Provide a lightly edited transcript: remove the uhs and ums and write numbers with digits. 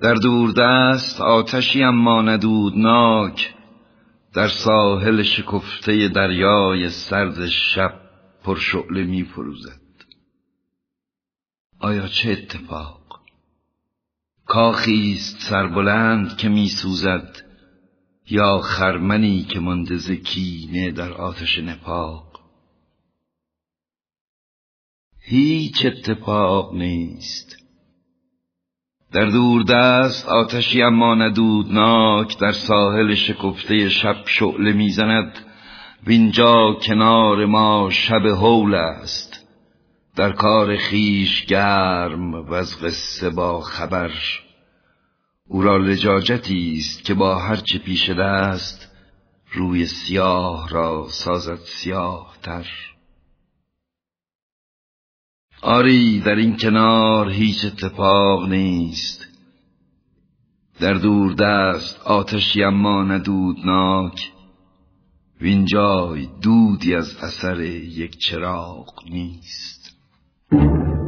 در دوردست آتشی اما ندودناک، در ساحل شکفته دریای سرد شب پرشعله می فروزد. آیا چه اتفاق؟ کاخیست سربلند که می سوزد، یا خرمنی که مانده ز کینه در آتش نفاق؟ هیچ اتفاق نیست. در دوردست آتشی اما ندودناک، در ساحل شکفته شب شعله میزند. وینجا کنار ما شب هول است، در کار خیش گرم و از قصه با خبر. او را لجاجتی است که با هرچه پیش دست، روی سیاه را سازد سیاه تر. آری در این کنار هیچ اتفاق نیست. در دوردست آتشی اما ندودناک، وینجای دودی از اثر یک چراغ نیست.